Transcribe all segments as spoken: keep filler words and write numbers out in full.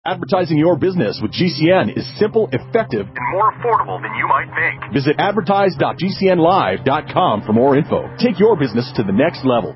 Advertising your business with G C N is simple, effective, and more affordable than you might think. Visit advertise dot g c n live dot com for more info. Take your business to the next level.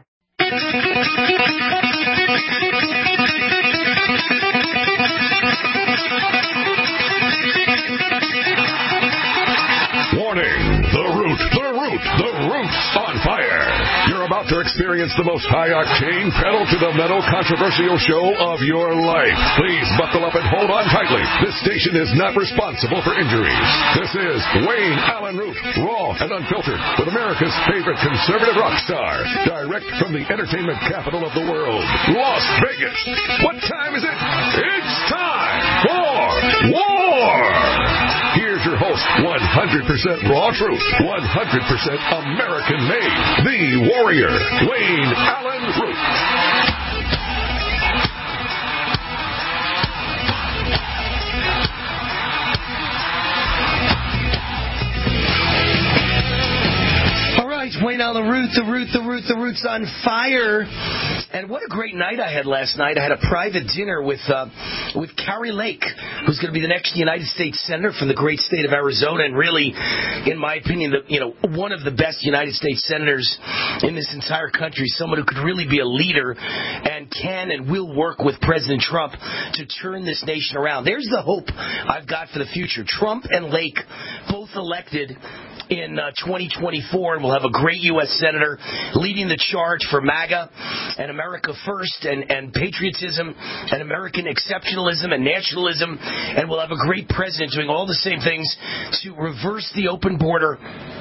Warning! The Root, the Root, the Root's on fire. You're about to experience the most high-octane, pedal-to-the-metal controversial show of your life. Please buckle up and hold on tightly. This station is not responsible for injuries. This is Wayne Allen Root, raw and unfiltered, with America's favorite conservative rock star. Direct from the entertainment capital of the world, Las Vegas. What time is it? It's time for war! Here's your host, one hundred percent raw truth, one hundred percent American-made, the warrior, Wayne Allen Root. Wayne Allen Root, the Root, the Root, the Root's on fire. And what a great night I had last night. I had a private dinner with uh, with Kari Lake, who's going to be the next United States Senator from the great state of Arizona, and really, in my opinion, the, you know, one of the best United States Senators in this entire country, someone who could really be a leader and can and will work with President Trump to turn this nation around. There's the hope I've got for the future. Trump and Lake both elected in uh, twenty twenty-four, and we'll have a great U S Senator leading the charge for MAGA and America First and, and patriotism and American exceptionalism and nationalism, and we'll have a great president doing all the same things to reverse the open border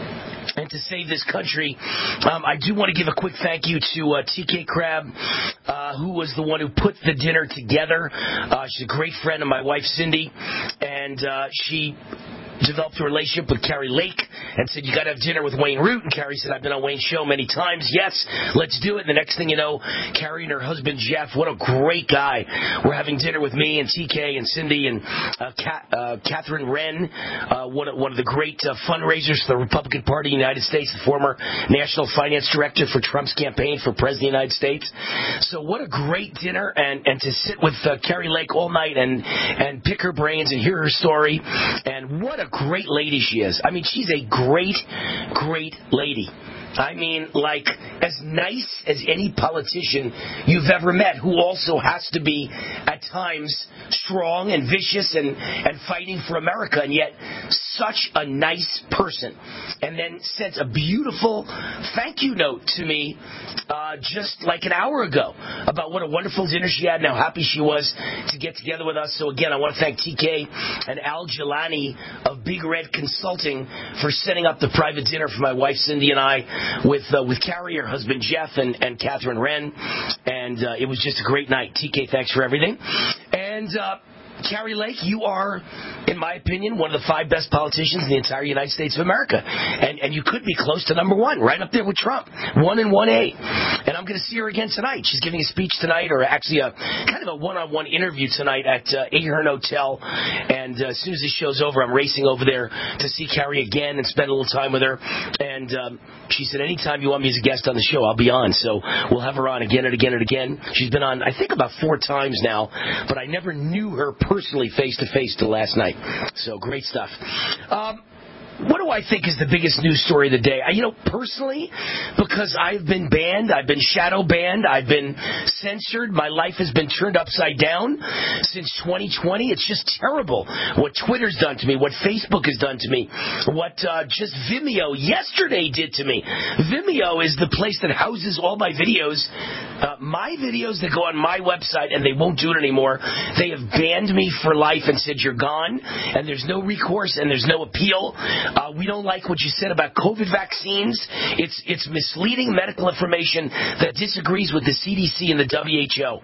and to save this country. um, I do want to give a quick thank you to uh, T K Crabb, uh, who was the one who put the dinner together. Uh, she's a great friend of my wife, Cindy, and uh, she developed a relationship with Kari Lake and said, you got to have dinner with Wayne Root. And Kari said, I've been on Wayne's show many times. Yes, let's do it. And the next thing you know, Kari and her husband, Jeff, what a great guy. We're having dinner with me and T K and Cindy and uh, Kat, uh, Catherine Wren, uh, one, one of the great uh, fundraisers for the Republican Party in the United States, the former national finance director for Trump's campaign for President of the United States. So what a great dinner, and, and to sit with uh, Kari Lake all night and, and pick her brains and hear her story. And what a great lady she is. I mean, she's a great, great lady. I mean, like, as nice as any politician you've ever met, who also has to be, at times, strong and vicious and, and fighting for America, and yet such a nice person. And then sent a beautiful thank you note to me uh, just like an hour ago about what a wonderful dinner she had and how happy she was to get together with us. So, again, I want to thank T K and Al Jelani of Big Red Consulting for setting up the private dinner for my wife, Cindy, and I, with uh, with Kari, her husband Jeff, and, and Catherine Wren, and uh, it was just a great night. T K, thanks for everything. And uh, Kari Lake, you are, in my opinion, one of the five best politicians in the entire United States of America. And and you could be close to number one, right up there with Trump. One and one A. And I'm going to see her again tonight. She's giving a speech tonight, or actually a kind of a one-on-one interview tonight at uh, Ahern Hotel. And uh, as soon as this show's over, I'm racing over there to see Kari again and spend a little time with her. And um, she said, anytime you want me as a guest on the show, I'll be on. So we'll have her on again and again and again. She's been on, I think, about four times now, but I never knew her personally face-to-face till last night. So great stuff. Um, what do I think is the biggest news story of the day? I, you know, personally, because I've been banned, I've been shadow banned, I've been censored, my life has been turned upside down since twenty twenty. It's just terrible what Twitter's done to me, what Facebook has done to me, what uh, just Vimeo yesterday did to me. Vimeo is the place that houses all my videos, uh, my videos that go on my website, and they won't do it anymore. They have banned me for life and said, you're gone, and there's no recourse, and there's no appeal. Uh, we don't like what you said about COVID vaccines. It's it's misleading medical information that disagrees with the C D C and the W H O.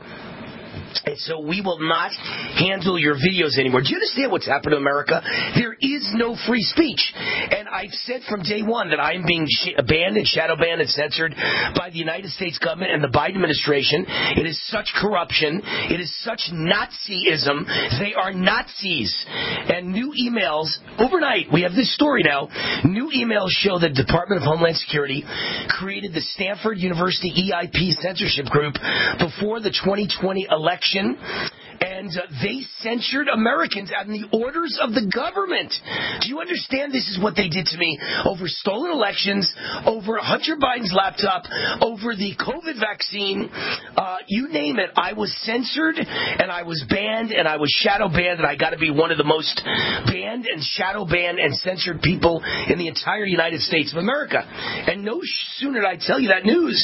And so we will not handle your videos anymore. Do you understand what's happened to America? There is no free speech. And I've said from day one that I'm being sh- banned and shadow banned and censored by the United States government and the Biden administration. It is such corruption. It is such Nazism. They are Nazis. And new emails, overnight, we have this story now, new emails show that the Department of Homeland Security created the Stanford University E I P censorship group before the twenty twenty election. and uh, they censored Americans on the orders of the government. Do you understand this is what they did to me over stolen elections, over Hunter Biden's laptop, over the COVID vaccine, uh, you name it. I was censored, and I was banned, and I was shadow banned, and I got to be one of the most banned and shadow banned and censored people in the entire United States of America. And no sooner did I tell you that news,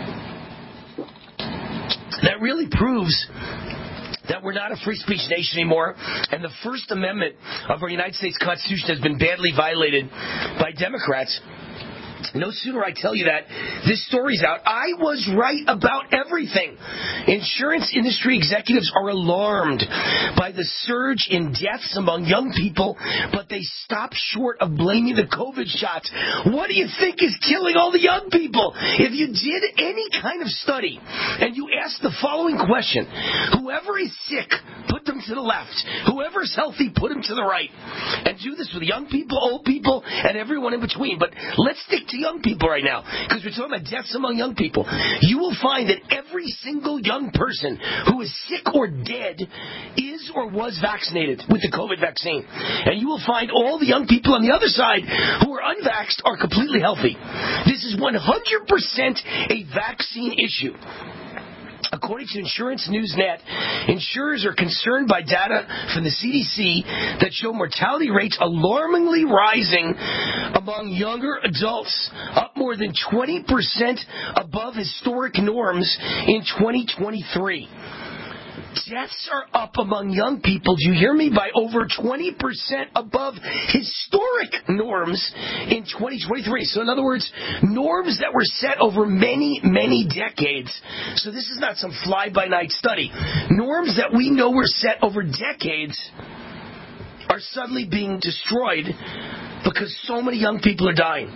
that really proves that we're not a free speech nation anymore, and the First Amendment of our United States Constitution has been badly violated by Democrats. No sooner I tell you that, this story's out. I was right about everything. Insurance industry executives are alarmed by the surge in deaths among young people, but they stop short of blaming the COVID shots. What do you think is killing all the young people? If you did any kind of study and you asked the following question, whoever is sick, put them to the left. Whoever is healthy, put them to the right. And do this with young people, old people, and everyone in between. But let's stick to young people right now, because we're talking about deaths among young people. You will find that every single young person who is sick or dead is or was vaccinated with the COVID vaccine. And you will find all the young people on the other side who are unvaxxed are completely healthy. This is one hundred percent a vaccine issue. According to Insurance News Net, insurers are concerned by data from the C D C that show mortality rates alarmingly rising among younger adults, up more than twenty percent above historic norms in twenty twenty-three. Deaths are up among young people, do you hear me, by over twenty percent above historic norms in twenty twenty-three. So in other words, norms that were set over many, many decades. So this is not some fly-by-night study. Norms that we know were set over decades are suddenly being destroyed because so many young people are dying.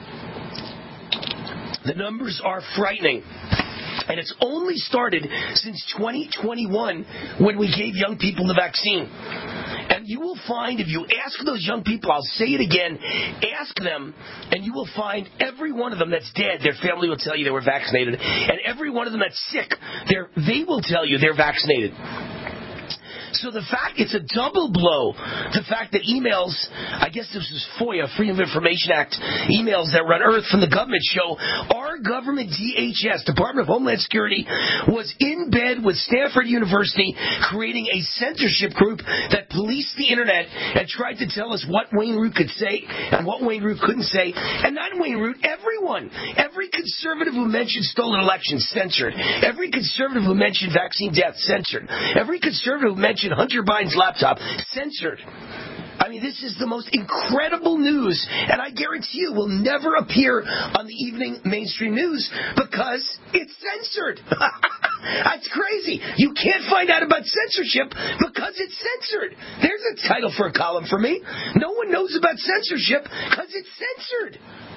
The numbers are frightening. And it's only started since twenty twenty-one when we gave young people the vaccine. And you will find, if you ask those young people, I'll say it again, ask them, and you will find every one of them that's dead, their family will tell you they were vaccinated. And every one of them that's sick, they're, they will tell you they're vaccinated. So the fact, it's a double blow. The fact that emails, I guess this was FOIA, Freedom of Information Act, emails that were unearthed from the government show our government D H S, Department of Homeland Security, was in bed with Stanford University creating a censorship group that policed the internet and tried to tell us what Wayne Root could say and what Wayne Root couldn't say. And not Wayne Root, everyone. Every conservative who mentioned stolen elections, censored. Every conservative who mentioned vaccine deaths, censored. Every conservative who mentioned Hunter Biden's laptop, censored. I mean, this is the most incredible news, and I guarantee you will never appear on the evening mainstream news because it's censored. That's crazy. You can't find out about censorship because it's censored. There's a title for a column for me. No one knows about censorship because it's censored.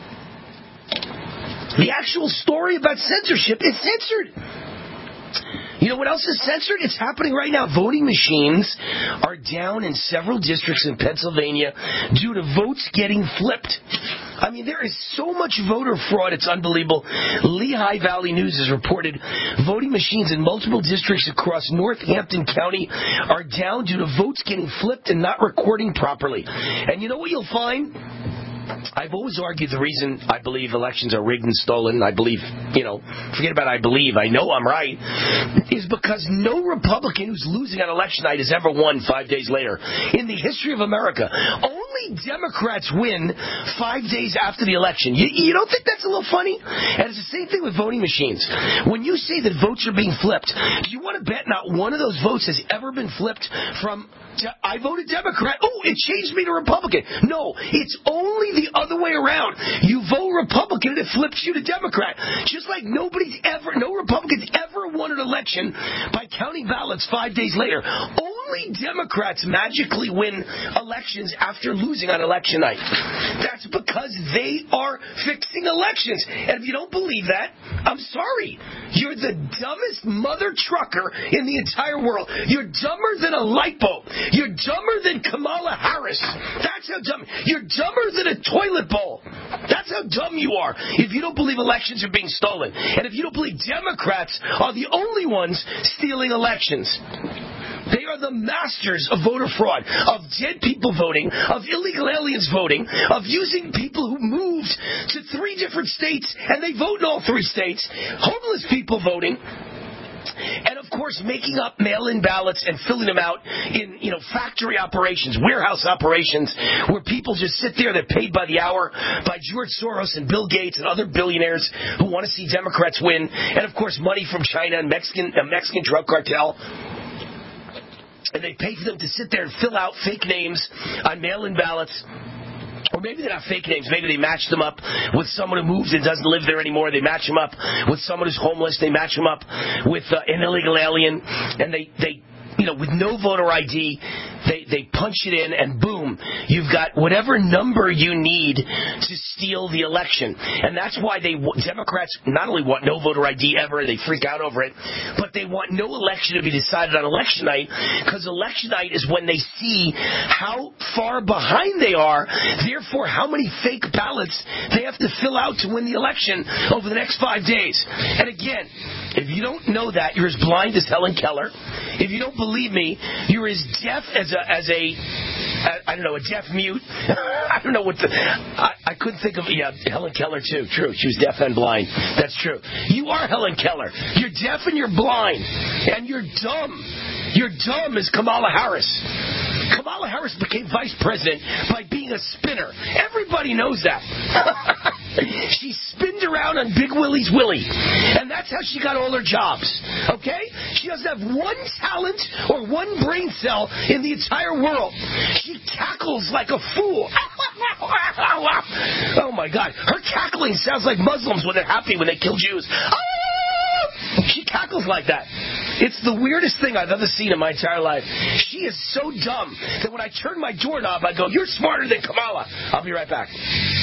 The actual story about censorship is censored. You know what else is censored? It's happening right now. Voting machines are down in several districts in Pennsylvania due to votes getting flipped. I mean, there is so much voter fraud, it's unbelievable. Lehigh Valley News has reported voting machines in multiple districts across Northampton County are down due to votes getting flipped and not recording properly. And you know what you'll find? I've always argued the reason I believe elections are rigged and stolen, I believe, you know, forget about I believe, I know I'm right, is because no Republican who's losing on election night has ever won five days later. In the history of America, only Democrats win five days after the election. You, you don't think that's a little funny? And it's the same thing with voting machines. When you say that votes are being flipped, do you want to bet not one of those votes has ever been flipped from I voted Democrat, oh, it changed me to Republican? No, it's only the other way around. You vote Republican and it flips you to Democrat. Just like nobody's ever, no Republicans ever won an election by counting ballots five days later. Only Democrats magically win elections after losing on election night. That's because they are fixing elections. And if you don't believe that, I'm sorry. You're the dumbest mother trucker in the entire world. You're dumber than a light bulb. You're dumber than Kamala Harris. That's how dumb. You're dumber than a toilet bowl. That's how dumb you are if you don't believe elections are being stolen. And if you don't believe Democrats are the only ones stealing elections. They are the masters of voter fraud, of dead people voting, of illegal aliens voting, of using people who moved to three different states and they vote in all three states, homeless people voting. And, of course, making up mail-in ballots and filling them out in, you know, factory operations, warehouse operations, where people just sit there. They're paid by the hour by George Soros and Bill Gates and other billionaires who want to see Democrats win. And, of course, money from China and Mexican, a Mexican drug cartel. And they pay for them to sit there and fill out fake names on mail-in ballots. Or maybe they're not fake names. Maybe they match them up with someone who moved and doesn't live there anymore. They match them up with someone who's homeless. They match them up with uh, an illegal alien. And they, they, you know, with no voter I D, they, they punch it in and boom, you've got whatever number you need to steal the election. And that's why they Democrats not only want no voter I D ever, they freak out over it, but they want no election to be decided on election night, because election night is when they see how far behind they are, therefore how many fake ballots they have to fill out to win the election over the next five days. And again, if you don't know that, you're as blind as Helen Keller. If you don't believe me, you're as deaf as a, as a, I don't know, a deaf mute. I don't know what the, I, I couldn't think of, yeah, Helen Keller too, true. She was deaf and blind. That's true. You are Helen Keller. You're deaf and you're blind. And you're dumb. You're dumb as Kamala Harris. Kamala Harris became vice president by being a spinner. Everybody knows that. She spinned around on Big Willie's Willie. And that's how she got all her jobs. Okay? She doesn't have one talent or one brain cell in the entire world. She cackles like a fool. Oh, my God. Her cackling sounds like Muslims when they're happy when they kill Jews. She cackles like that. It's the weirdest thing I've ever seen in my entire life. She is so dumb that when I turn my doorknob, I go, "You're smarter than Kamala." I'll be right back.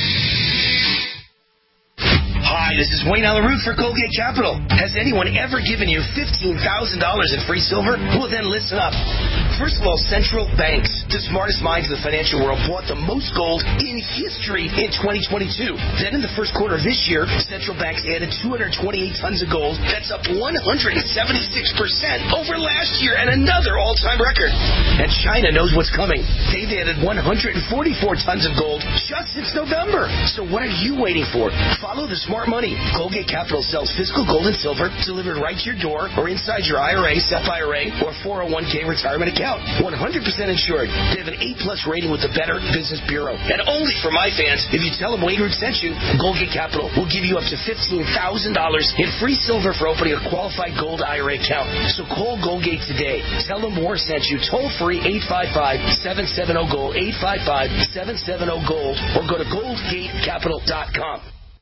Hi, this is Wayne Alaroot for Colgate Capital. Has anyone ever given you fifteen thousand dollars in free silver? Well, then listen up. First of all, central banks, the smartest minds in the financial world, bought the most gold in history in twenty twenty-two. Then in the first quarter of this year, central banks added two hundred twenty-eight tons of gold. That's up one hundred seventy-six percent over last year and another all-time record. And China knows what's coming. They've added one hundred forty-four tons of gold just since November. So what are you waiting for? Follow the smart money. Colgate Capital sells physical gold and silver delivered right to your door or inside your I R A, S E P I R A, or four oh one k retirement account. one hundred percent insured. They have an A plus rating with the Better Business Bureau. And only for my fans, if you tell them Wayne Root sent you, Colgate Capital will give you up to fifteen thousand dollars in free silver for opening a qualified gold I R A account. So call Colgate today. Tell them Moore sent you. Toll free eight five five, seven seven zero, GOLD, eight five five, seven seven zero, GOLD, or go to gold gate capital dot com.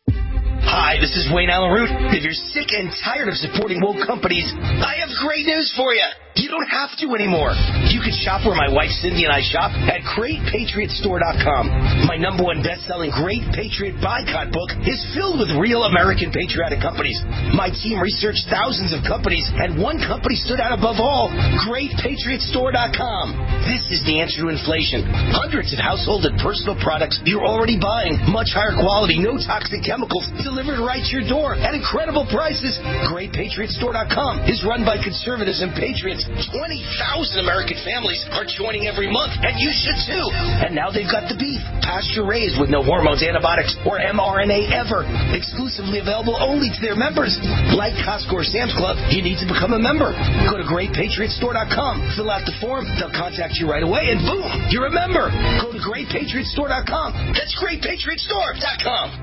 Hi, this is Wayne Alaroot. If you're sick and tired of supporting woke companies, I have great news for you. You don't have to anymore. You can shop where my wife Cindy and I shop at great patriot store dot com. My number one best-selling Great Patriot Boycott book is filled with real American patriotic companies. My team researched thousands of companies, and one company stood out above all, great patriot store dot com. This is the answer to inflation. Hundreds of household and personal products you're already buying. Much higher quality, no toxic chemicals, delivered right to your door at incredible prices. great patriot store dot com is run by conservatives and patriots. twenty thousand American families are joining every month, and you should too. And now they've got the beef, pasture-raised with no hormones, antibiotics, or M R N A ever. Exclusively available only to their members. Like Costco or Sam's Club, you need to become a member. Go to great patriot store dot com, fill out the form, they'll contact you right away, and boom, you're a member. Go to great patriot store dot com. That's great patriot store dot com.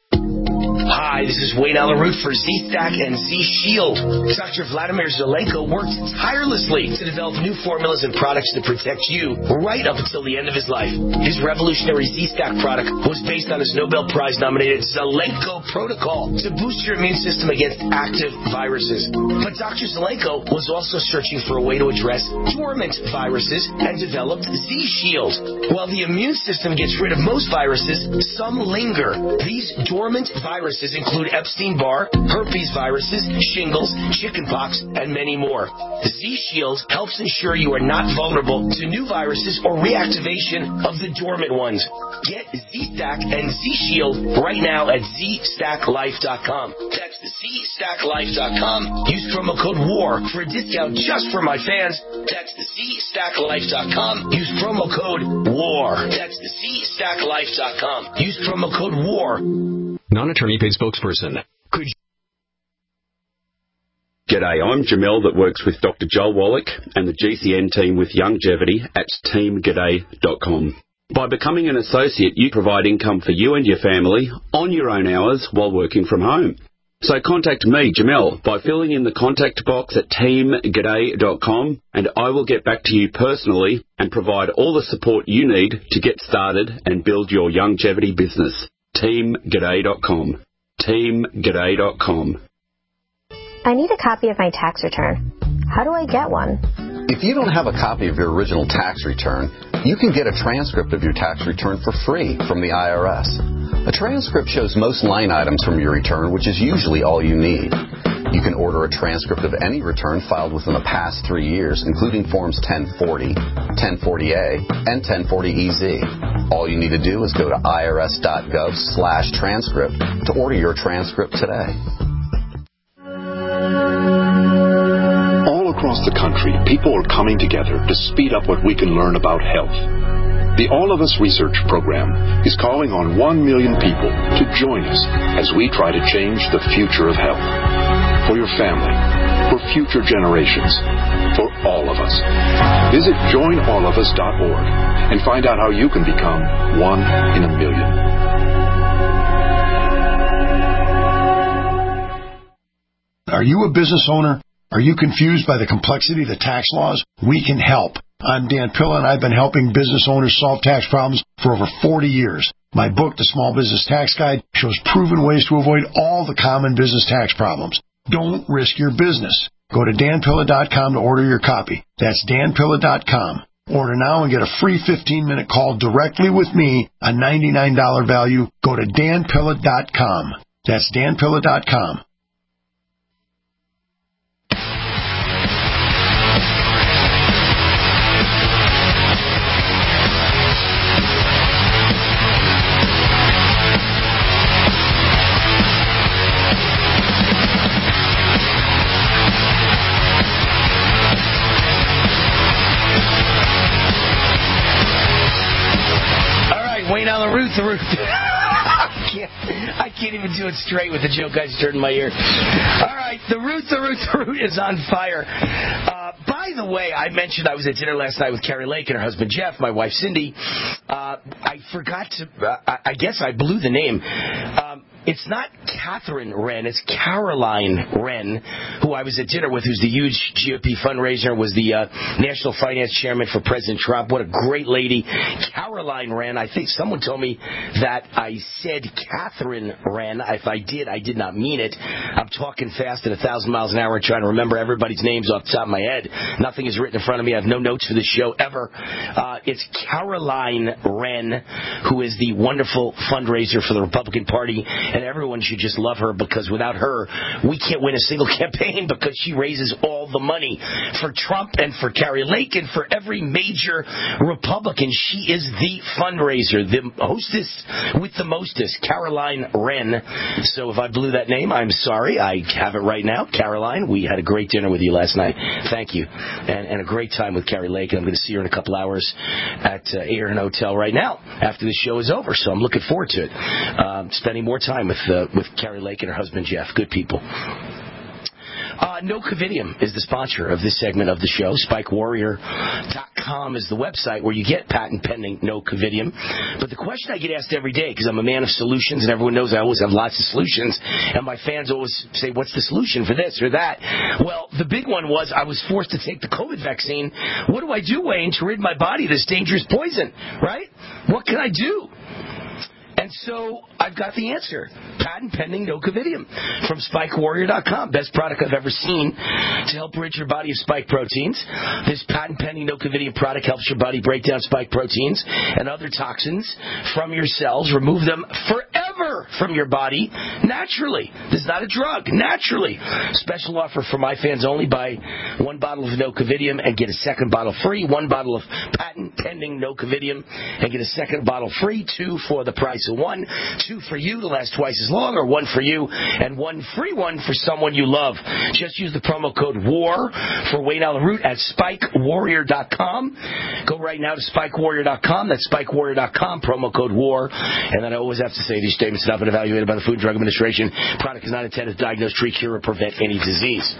Hi, this is Wayne Alaroot for Z-Stack and Z-Shield. Doctor Vladimir Zelenko worked tirelessly to develop new formulas and products to protect you right up until the end of his life. His revolutionary Z-Stack product was based on his Nobel Prize-nominated Zelenko Protocol to boost your immune system against active viruses. But Doctor Zelenko was also searching for a way to address dormant viruses and developed Z-Shield. While the immune system gets rid of most viruses, some linger. These dormant viruses viruses include Epstein-Barr, herpes viruses, shingles, chickenpox, and many more. Z-Shield helps ensure you are not vulnerable to new viruses or reactivation of the dormant ones. Get Z-Stack and Z-Shield right now at Z stack life dot com. That's Z stack life dot com. Use promo code WAR for a discount just for my fans. That's Z stack life dot com. Use promo code WAR. That's Z stack life dot com. Use promo code WAR. Non-attorney paid spokesperson. Could you... G'day, I'm Jamel that works with Doctor Joel Wallach and the G C N team with Longevity at team g'day dot com. By becoming an associate, you provide income for you and your family on your own hours while working from home. So contact me, Jamel, by filling in the contact box at team g'day dot com, and I will get back to you personally and provide all the support you need to get started and build your longevity business. team g'day dot com. team g'day dot com. I need a copy of my tax return. How do I get one? If you don't have a copy of your original tax return, you can get a transcript of your tax return for free from the I R S. A transcript shows most line items from your return, which is usually all you need. You can order a transcript of any return filed within the past three years, including Forms ten forty, ten forty A, and ten forty E Z. All you need to do is go to irs.gov slash transcript to order your transcript today. All across the country, people are coming together to speed up what we can learn about health. The All of Us Research Program is calling on one million people to join us as we try to change the future of health. For your family, for future generations, for all of us. Visit join all of us dot org and find out how you can become one in a million. Are you a business owner? Are you confused by the complexity of the tax laws? We can help. I'm Dan Pilla, and I've been helping business owners solve tax problems for over forty years. My book, The Small Business Tax Guide, shows proven ways to avoid all the common business tax problems. Don't risk your business. Go to dan pilla dot com to order your copy. That's dan pilla dot com. Order now and get a free fifteen-minute call directly with me, a ninety-nine dollars value. Go to dan pilla dot com. That's dan pilla dot com. Wayne on the Root, the Root. I can't, I can't even do it straight with the joke I just heard in my ear. All right, the Root, the Root, the Root is on fire. Uh, by the way, I mentioned I was at dinner last night with Carrie Lake and her husband Jeff, my wife Cindy. Uh, I forgot to, uh, I guess I blew the name. Um, It's not Catherine Wren, it's Caroline Wren, who I was at dinner with, who's the huge G O P fundraiser, was the uh, national finance chairman for President Trump. What a great lady. Caroline Wren, I think someone told me that I said Catherine Wren. If I did, I did not mean it. I'm talking fast at a thousand miles an hour trying to remember everybody's names off the top of my head. Nothing is written in front of me. I have no notes for this show ever. Uh, it's Caroline Wren, who is the wonderful fundraiser for the Republican Party. And everyone should just love her, because without her, we can't win a single campaign, because she raises all the money for Trump and for Carrie Lake and for every major Republican. She is the fundraiser, the hostess with the mostest, Caroline Wren. So if I blew that name, I'm sorry. I have it right now. Caroline, we had a great dinner with you last night. Thank you. And, and a great time with Carrie Lake. And I'm going to see her in a couple hours at uh, Aaron Hotel right now after the show is over. So I'm looking forward to it. Um, spending more time with uh, with Carrie Lake and her husband Jeff. Good people. Uh, No Covidium is the sponsor of this segment of the show. Spike Warrior dot com is the website where you get patent pending No Covidium. But the question I get asked every day, because I'm a man of solutions and everyone knows I always have lots of solutions, and my fans always say, what's the solution for this or that? Well, the big one was I was forced to take the COVID vaccine. What do I do, Wayne, to rid my body of this dangerous poison, right? What can I do? And so I've got the answer. Patent pending No Covidium from Spike Warrior dot com. Best product I've ever seen to help rid your body of spike proteins. This patent pending No Covidium product helps your body break down spike proteins and other toxins from your cells, remove them forever war from your body naturally. This is not a drug. Naturally. Special offer for my fans only. Buy one bottle of Nocovidium and get a second bottle free. One bottle of patent pending Nocovidium and get a second bottle free. Two for the price of one. Two for you to last twice as long, or one for you and one free one for someone you love. Just use the promo code WAR for Wayne Allyn Root at spike warrior dot com. Go right now to spike warrior dot com. That's spike warrior dot com, promo code WAR. And then I always have to say these statements have not been evaluated by the Food and Drug Administration. Product is not intended to diagnose, treat, cure, or prevent any disease.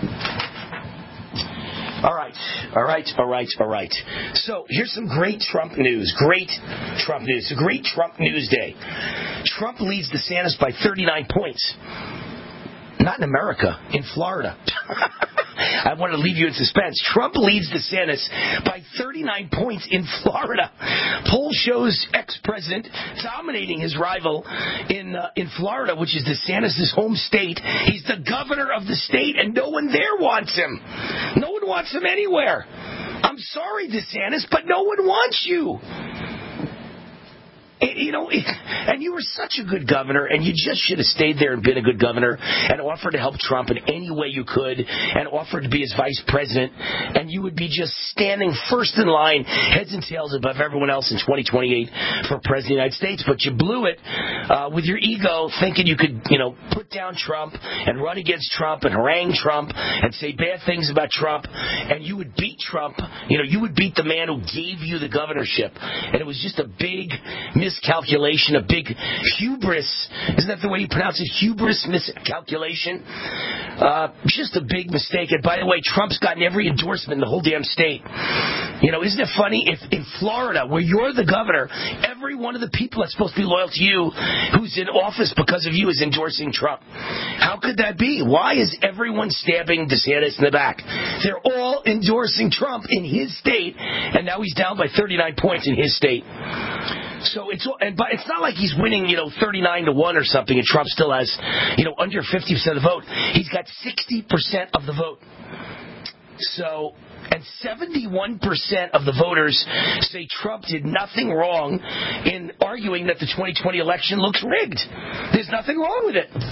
All right, all right, all right, all right. So here's some great Trump news. Great Trump news. It's a great Trump news day. Trump leads DeSantis by thirty-nine points. Not in America, in Florida. I want to leave you in suspense. Trump leads DeSantis by thirty-nine points in Florida. Poll shows ex-president dominating his rival in uh, in Florida, which is DeSantis' home state. He's the governor of the state, and no one there wants him. No one wants him anywhere. I'm sorry, DeSantis, but no one wants you. You know, and you were such a good governor, and you just should have stayed there and been a good governor and offered to help Trump in any way you could and offered to be his vice president, and you would be just standing first in line, heads and tails above everyone else in twenty twenty-eight for president of the United States. But you blew it uh, with your ego, thinking you could, you know, put down Trump and run against Trump and harangue Trump and say bad things about Trump, and you would beat Trump. You know, you would beat the man who gave you the governorship, and it was just a big mis- Miscalculation, a big hubris. Isn't that the way you pronounce it? Hubris miscalculation. Uh, just a big mistake. And by the way, Trump's gotten every endorsement in the whole damn state. You know, isn't it funny? If in Florida, where you're the governor, every one of the people that's supposed to be loyal to you, who's in office because of you, is endorsing Trump. How could that be? Why is everyone stabbing DeSantis in the back? They're all endorsing Trump in his state, and now he's down by thirty-nine points in his state. So it's and but it's not like he's winning, you know, thirty-nine to one or something, and Trump still has, you know, under fifty percent of the vote. He's got sixty percent of the vote. So, and seventy-one percent of the voters say Trump did nothing wrong in arguing that the twenty twenty election looks rigged. There's nothing wrong with it.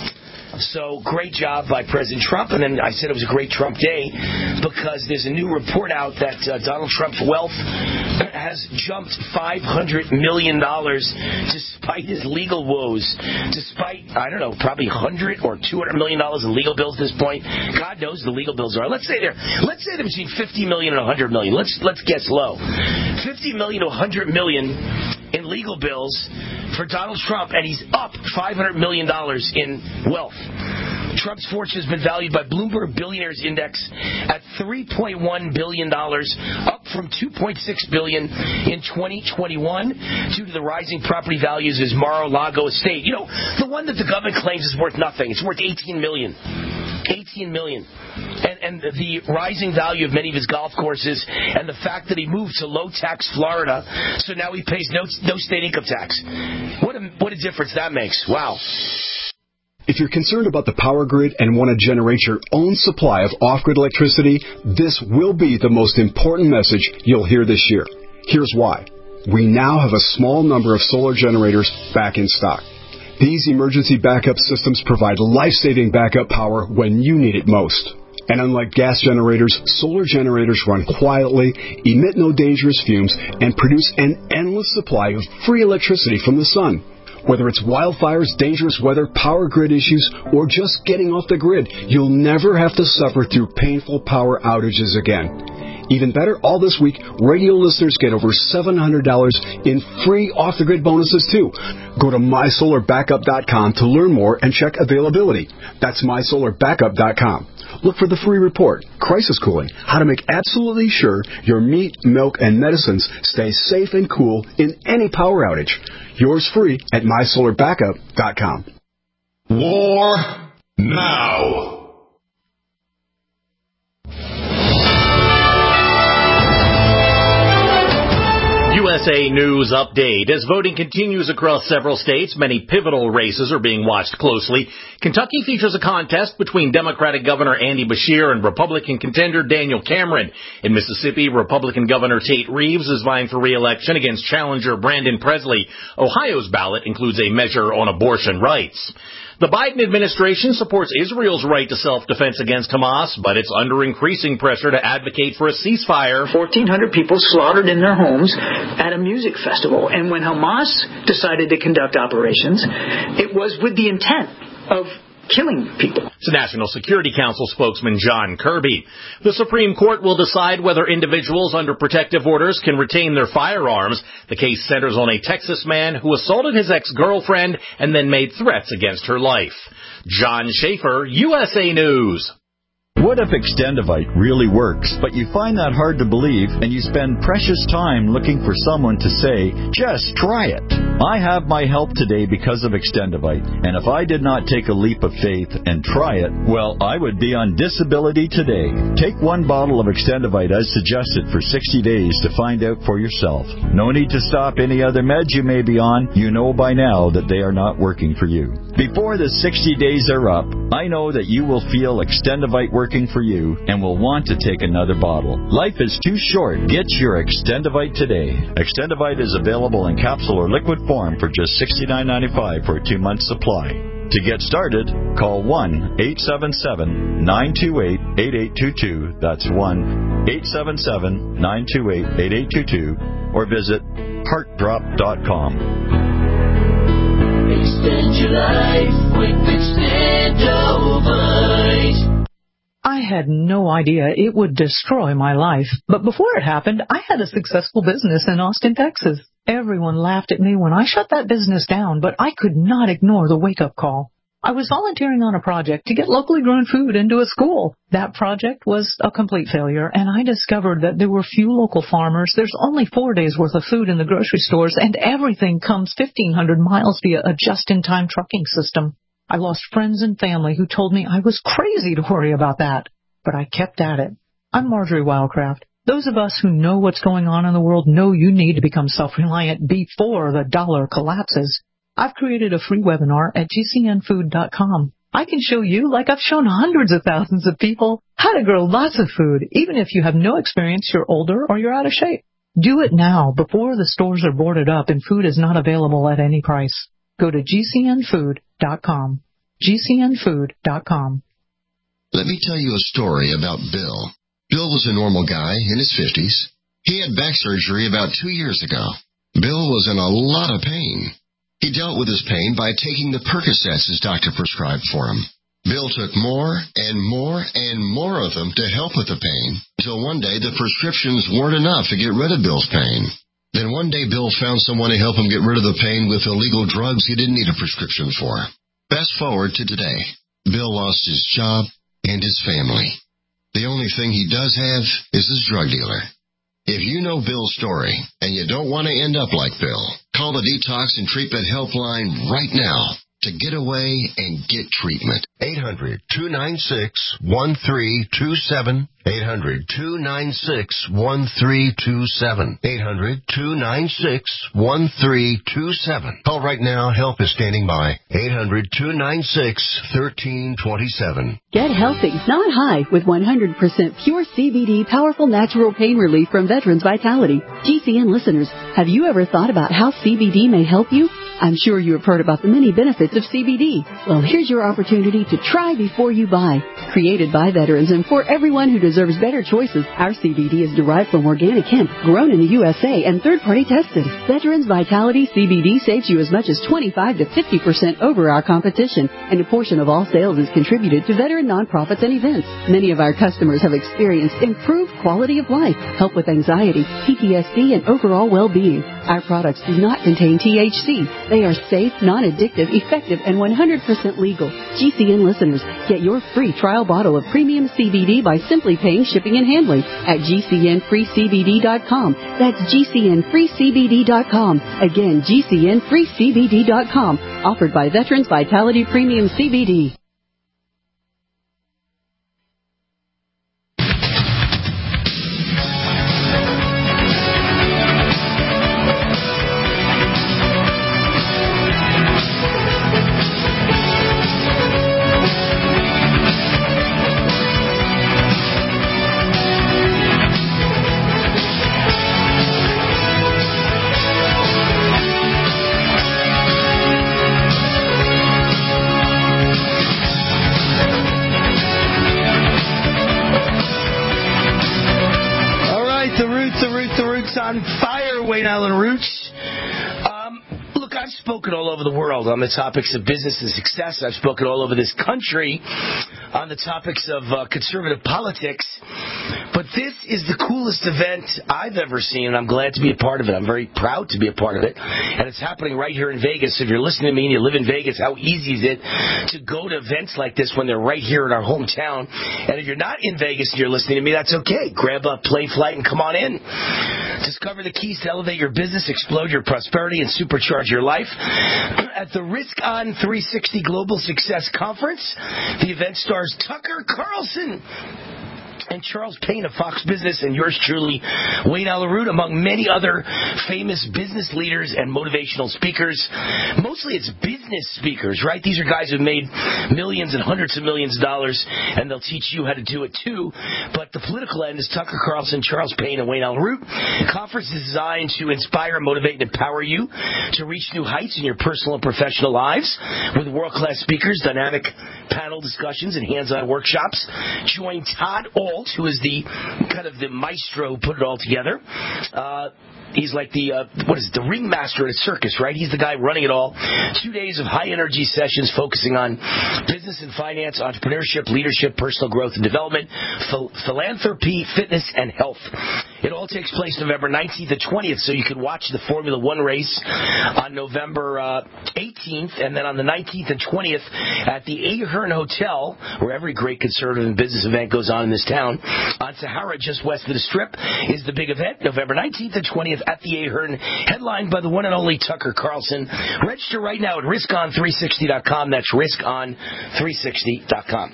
So great job by President Trump. And then I said it was a great Trump day because there's a new report out that uh, Donald Trump's wealth has jumped five hundred million dollars despite his legal woes. Despite, I don't know, probably one hundred or two hundred million dollars in legal bills at this point. God knows the legal bills are. Let's say they're, let's say they're between fifty million dollars and one hundred million dollars. Let's, let's guess low. fifty million dollars to one hundred million dollars in legal bills for Donald Trump, and he's up five hundred million dollars in wealth. Trump's fortune has been valued by Bloomberg Billionaires Index at three point one billion dollars, up from two point six billion dollars in twenty twenty-one due to the rising property values of his Mar-a-Lago estate. You know, the one that the government claims is worth nothing. It's worth eighteen million dollars. eighteen million dollars. And, and the rising value of many of his golf courses, and the fact that he moved to low-tax Florida, so now he pays no, no state income tax. What a, what a difference that makes. Wow. If you're concerned about the power grid and want to generate your own supply of off-grid electricity, this will be the most important message you'll hear this year. Here's why. We now have a small number of solar generators back in stock. These emergency backup systems provide life-saving backup power when you need it most. And unlike gas generators, solar generators run quietly, emit no dangerous fumes, and produce an endless supply of free electricity from the sun. Whether it's wildfires, dangerous weather, power grid issues, or just getting off the grid, you'll never have to suffer through painful power outages again. Even better, all this week, radio listeners get over seven hundred dollars in free off-the-grid bonuses, too. Go to my solar backup dot com to learn more and check availability. That's my solar backup dot com. Look for the free report, Crisis Cooling, how to make absolutely sure your meat, milk, and medicines stay safe and cool in any power outage. Yours free at my solar backup dot com. War now. U S A News Update. As voting continues across several states, many pivotal races are being watched closely. Kentucky features a contest between Democratic Governor Andy Beshear and Republican contender Daniel Cameron. In Mississippi, Republican Governor Tate Reeves is vying for re-election against challenger Brandon Presley. Ohio's ballot includes a measure on abortion rights. The Biden administration supports Israel's right to self-defense against Hamas, but it's under increasing pressure to advocate for a ceasefire. fourteen hundred people slaughtered in their homes at a music festival. And when Hamas decided to conduct operations, it was with the intent of killing people. It's National Security Council spokesman John Kirby. The Supreme Court will decide whether individuals under protective orders can retain their firearms. The case centers on a Texas man who assaulted his ex-girlfriend and then made threats against her life. John Schaefer, U S A News. What if Extendivite really works, but you find that hard to believe and you spend precious time looking for someone to say, just try it? I have my help today because of Extendivite, and if I did not take a leap of faith and try it, well, I would be on disability today. Take one bottle of Extendivite as suggested for sixty days to find out for yourself. No need to stop any other meds you may be on. You know by now that they are not working for you. Before the sixty days are up, I know that you will feel Extendivite working for you and will want to take another bottle. Life is too short. Get your Extendivite today. Extendivite is available in capsule or liquid form for just sixty-nine ninety-five for a two-month supply. To get started, call one eight seven seven, nine two eight, eight eight two two. That's one eight seven seven, nine two eight, eight eight two two or visit heart drop dot com. Extend your life with Extendivite. I had no idea it would destroy my life, but before it happened, I had a successful business in Austin, Texas. Everyone laughed at me when I shut that business down, but I could not ignore the wake-up call. I was volunteering on a project to get locally grown food into a school. That project was a complete failure, and I discovered that there were few local farmers. There's only four days' worth of food in the grocery stores, and everything comes fifteen hundred miles via a just-in-time trucking system. I lost friends and family who told me I was crazy to worry about that, but I kept at it. I'm Marjorie Wildcraft. Those of us who know what's going on in the world know you need to become self-reliant before the dollar collapses. I've created a free webinar at G C N food dot com. I can show you, like I've shown hundreds of thousands of people, how to grow lots of food, even if you have no experience, you're older, or you're out of shape. Do it now, before the stores are boarded up and food is not available at any price. Go to G C N food dot com. G C N food dot com. Let me tell you a story about Bill. Bill was a normal guy in his fifties. He had back surgery about two years ago. Bill was in a lot of pain. He dealt with his pain by taking the Percocets his doctor prescribed for him. Bill took more and more and more of them to help with the pain, until one day the prescriptions weren't enough to get rid of Bill's pain. Then one day Bill found someone to help him get rid of the pain with illegal drugs he didn't need a prescription for. Fast forward to today. Bill lost his job and his family. The only thing he does have is his drug dealer. If you know Bill's story and you don't want to end up like Bill, call the Detox and Treatment Helpline right now to get away and get treatment. eight hundred, two nine six, one three two seven. eight hundred, two nine six, one three two seven. eight hundred, two nine six, one three two seven. Call right now. Help is standing by. eight hundred, two nine six, one three two seven. Get healthy, not high, with one hundred percent pure C B D powerful natural pain relief from Veterans Vitality. G C N listeners, have you ever thought about how C B D may help you? I'm sure you have heard about the many benefits of C B D. Well, here's your opportunity to try before you buy. Created by veterans and for everyone who deserves better choices, our C B D is derived from organic hemp, grown in the U S A and third-party tested. Veterans Vitality C B D saves you as much as twenty-five to fifty percent over our competition, and a portion of all sales is contributed to veteran nonprofits and events. Many of our customers have experienced improved quality of life, help with anxiety, P T S D, and overall well-being. Our products do not contain T H C. They are safe, non-addictive, effective, and one hundred percent legal. G C N listeners, get your free trial bottle of premium C B D by simply paying shipping and handling at G C N free C B D dot com. That's G C N free C B D dot com. Again, G C N free C B D dot com. Offered by Veterans Vitality Premium C B D. Wayne Allen Roots. Um, look, I've spoken all over the world on the topics of business and success. I've spoken all over this country on the topics of uh, conservative politics. But this is the coolest event I've ever seen, and I'm glad to be a part of it. I'm very proud to be a part of it. And it's happening right here in Vegas. If you're listening to me and you live in Vegas, how easy is it to go to events like this when they're right here in our hometown? And if you're not in Vegas and you're listening to me, that's okay. Grab a plane flight and come on in. Discover the keys to elevate your business, explode your prosperity, and supercharge your life at the Risk On three sixty Global Success Conference. The event stars Tucker Carlson and Charles Payne of Fox Business, and yours truly, Wayne Allen Root, among many other famous business leaders and motivational speakers. Mostly it's business speakers, right? These are guys who've made millions and hundreds of millions of dollars, and they'll teach you how to do it too. But the political end is Tucker Carlson, Charles Payne, and Wayne Allen Root. The conference is designed to inspire, motivate, and empower you to reach new heights in your personal and professional lives with world-class speakers, dynamic panel discussions, and hands-on workshops. Join Todd Alt, who is the kind of the maestro who put it all together. Uh, he's like the, uh, what is it, the ringmaster at a circus, right? He's the guy running it all. Two days of high-energy sessions focusing on business and finance, entrepreneurship, leadership, personal growth and development, phil- philanthropy, fitness, and health. It all takes place November nineteenth to twentieth, so you can watch the Formula One race on November uh, eighteenth, and then on the nineteenth and twentieth at the Ahern Hotel, where every great conservative and business event goes on in this town, on Sahara, just west of the Strip, is the big event, November nineteenth and twentieth at the Ahern, headlined by the one and only Tucker Carlson. Register right now at risk on three sixty dot com. That's risk on three sixty dot com.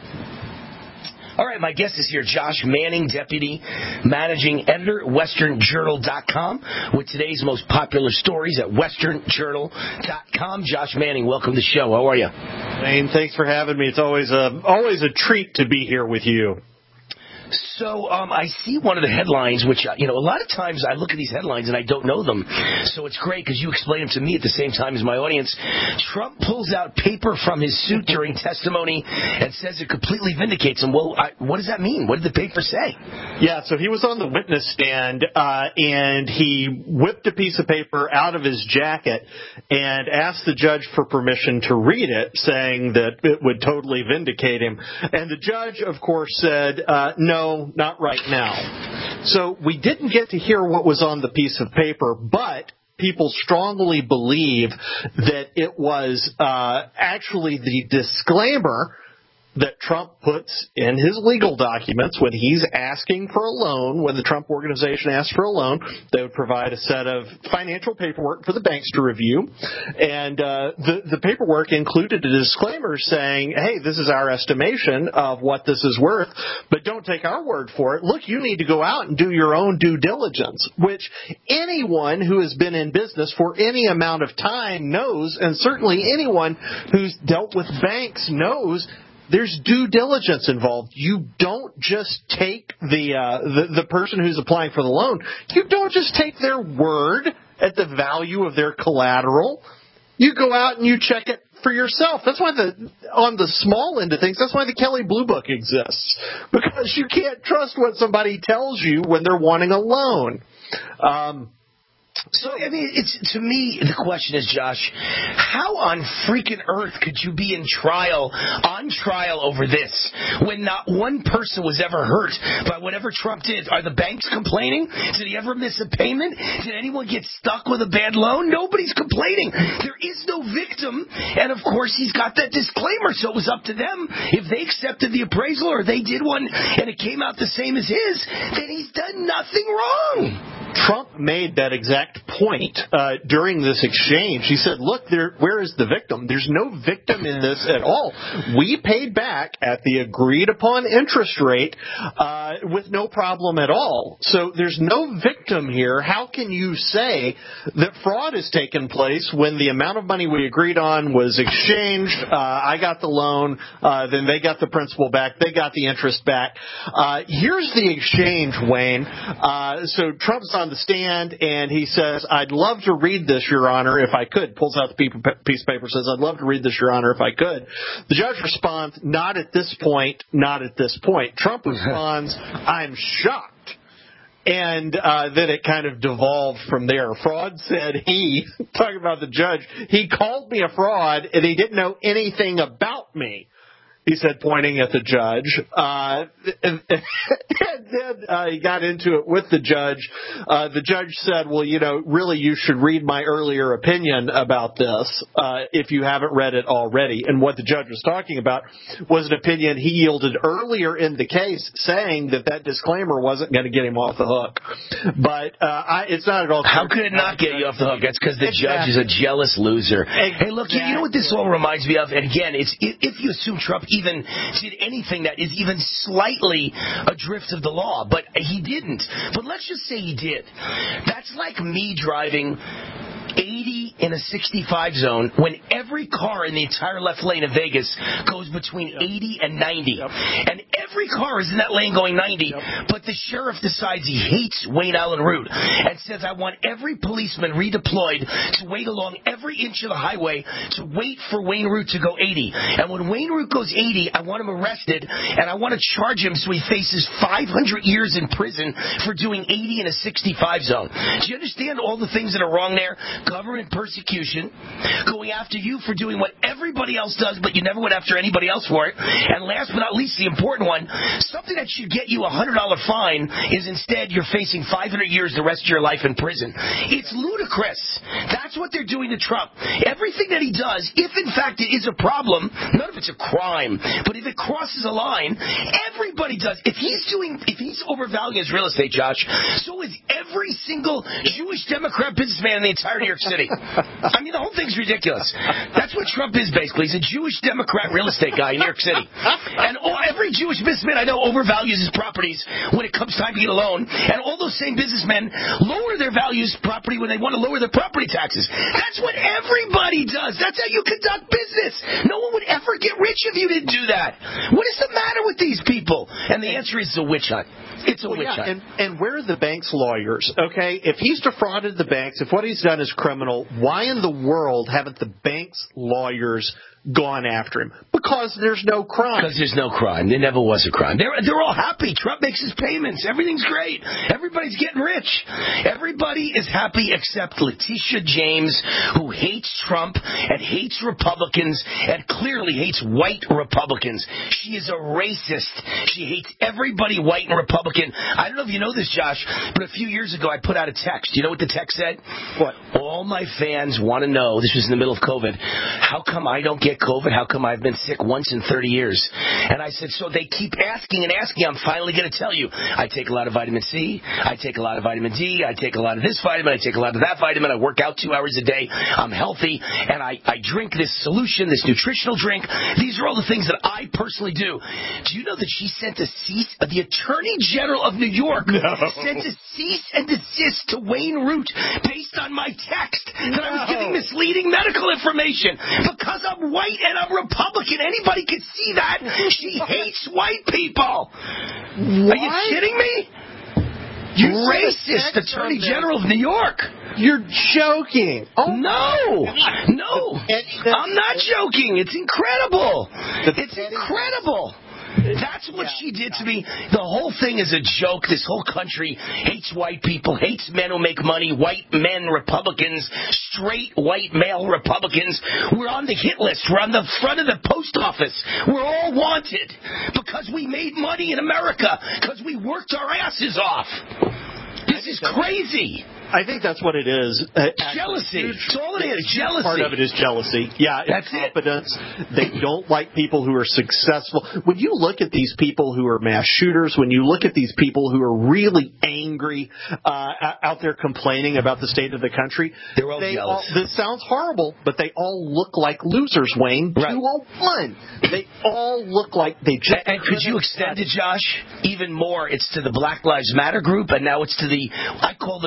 All right, my guest is here, Josh Manning, Deputy Managing Editor, Western Journal dot com, with today's most popular stories at Western Journal dot com. Josh Manning, welcome to the show. How are you? Wayne, thanks for having me. It's always a, always a treat to be here with you. So um, I see one of the headlines, which, you know, a lot of times I look at these headlines and I don't know them. So it's great because you explain them to me at the same time as my audience. Trump pulls out paper from his suit during testimony and says it completely vindicates him. Well, I, what does that mean? What did the paper say? Yeah, so he was on the witness stand uh, and he whipped a piece of paper out of his jacket and asked the judge for permission to read it, saying that it would totally vindicate him. And the judge, of course, said, uh, no. No, not right now. So we didn't get to hear what was on the piece of paper, but people strongly believe that it was uh, actually the disclaimer that Trump puts in his legal documents when he's asking for a loan. When the Trump Organization asks for a loan, they would provide a set of financial paperwork for the banks to review. And uh, the, the paperwork included a disclaimer saying, hey, this is our estimation of what this is worth, but don't take our word for it. Look, you need to go out and do your own due diligence, which anyone who has been in business for any amount of time knows, and certainly anyone who's dealt with banks knows there's due diligence involved. You don't just take the, uh, the the person who's applying for the loan. You don't just take their word at the value of their collateral. You go out and you check it for yourself. That's why the on the small end of things, that's why the Kelley Blue Book exists, because you can't trust what somebody tells you when they're wanting a loan. Um, So, I mean, it's to me, the question is, Josh, how on freaking earth could you be in trial, on trial over this, when not one person was ever hurt by whatever Trump did? Are the banks complaining? Did he ever miss a payment? Did anyone get stuck with a bad loan? Nobody's complaining. There is no victim. And, of course, he's got that disclaimer, so it was up to them. If they accepted the appraisal or they did one and it came out the same as his, then he's done nothing wrong. Trump made that exact point uh, during this exchange. He said, look, there, where is the victim? There's no victim in this at all. We paid back at the agreed-upon interest rate uh, with no problem at all. So there's no victim here. How can you say that fraud has taken place when the amount of money we agreed on was exchanged? Uh, I got the loan, uh, then they got the principal back, they got the interest back. Uh, here's the exchange, Wayne. Uh, so Trump's on the stand, and he says, I'd love to read this, Your Honor, if I could. Pulls out the piece of paper, says, I'd love to read this, Your Honor, if I could. The judge responds, not at this point, not at this point. Trump responds, I'm shocked. and uh, then it kind of devolved from there. Fraud said he, talking about the judge, he called me a fraud and he didn't know anything about me. He said, pointing at the judge. Uh, and, and then uh, he got into it with the judge. Uh, the judge said, well, you know, really you should read my earlier opinion about this uh, if you haven't read it already. And what the judge was talking about was an opinion he yielded earlier in the case saying that that disclaimer wasn't going to get him off the hook. But uh, I, it's not at all clear. How could it not get you off the hook? That's because the exactly. judge is a jealous loser. Exactly. Hey, look, you, you know what this all reminds me of? And again, it's if you assume Trump even did anything that is even slightly adrift of the law, but he didn't. But let's just say he did. That's like me driving eighty in a sixty-five zone when every car in the entire left lane of Vegas goes between yep. eighty and ninety. Yep. And every car is in that lane going ninety, yep. but the sheriff decides he hates Wayne Allen Root and says, I want every policeman redeployed to wait along every inch of the highway to wait for Wayne Root to go eighty. And when Wayne Root goes eighty, I want him arrested, and I want to charge him so he faces five hundred years in prison for doing eighty in a sixty-five zone. Do you understand all the things that are wrong there? Government persecution, going after you for doing what everybody else does, but you never went after anybody else for it. And last but not least, the important one, something that should get you a one hundred dollars fine is instead you're facing five hundred years the rest of your life in prison. It's ludicrous. That's what they're doing to Trump. Everything that he does, if in fact it is a problem, none of it's a crime, but if it crosses a line, everybody does. If he's doing, if he's overvaluing his real estate, Josh, so is every single Jewish Democrat businessman in the entire New York City. I mean, the whole thing's ridiculous. That's what Trump is, basically. He's a Jewish Democrat real estate guy in New York City. And all, every Jewish businessman I know overvalues his properties when it comes time to get a loan. And all those same businessmen lower their values property when they want to lower their property taxes. That's what everybody does. That's how you conduct business. No one would ever get rich if you didn't do that. What is the matter with these people? And the answer is it's a witch hunt. It's a well, witch yeah, hunt. And, and where are the bank's lawyers? Okay, if he's defrauded the banks, if what he's done is criminal, why in the world haven't the bank's lawyers gone after him? Because there's no crime. Because there's no crime. There never was a crime. They're, they're all happy. Trump makes his payments. Everything's great. Everybody's getting rich. Everybody is happy except Letitia James, who hates Trump and hates Republicans and clearly hates white Republicans. She is a racist. She hates everybody white and Republican. I don't know if you know this, Josh, but a few years ago I put out a text. Do you know what the text said? What? All my fans want to know, this was in the middle of COVID, how come I don't get COVID? How come I've been sick once in thirty years? And I said, so they keep asking and asking. I'm finally going to tell you. I take a lot of vitamin C. I take a lot of vitamin D. I take a lot of this vitamin. I take a lot of that vitamin. I work out two hours a day. I'm healthy. And I, I drink this solution, this nutritional drink. These are all the things that I personally do. Do you know that she sent a cease, the Attorney General of New York no. sent a cease and desist to Wayne Root based on my text that no. I was giving misleading medical information because I'm white and I'm Republican. Anybody can see that. She hates white people. What? Are you kidding me? You racist Attorney General of New York. You're joking. Oh no, no, I'm not joking. It's incredible. It's incredible. That's what yeah, she did yeah. to me. The whole thing is a joke. This whole country hates white people, hates men who make money, white men Republicans, straight white male Republicans. We're on the hit list. We're on the front of the post office. We're all wanted because we made money in America, because we worked our asses off. This is crazy. I think that's what it is. Uh, jealousy. That's all it is. Jealousy. Part of it is jealousy. Yeah, that's incompetence. It. They don't like people who are successful. When you look at these people who are mass shooters, when you look at these people who are really angry uh, out there complaining about the state of the country, they're all they jealous. All, this sounds horrible, but they all look like losers, Wayne. Right. two oh one. They all look like they just... And, and could you extend it, Josh, even more? It's to the Black Lives Matter group, and now it's to the, I call them the new B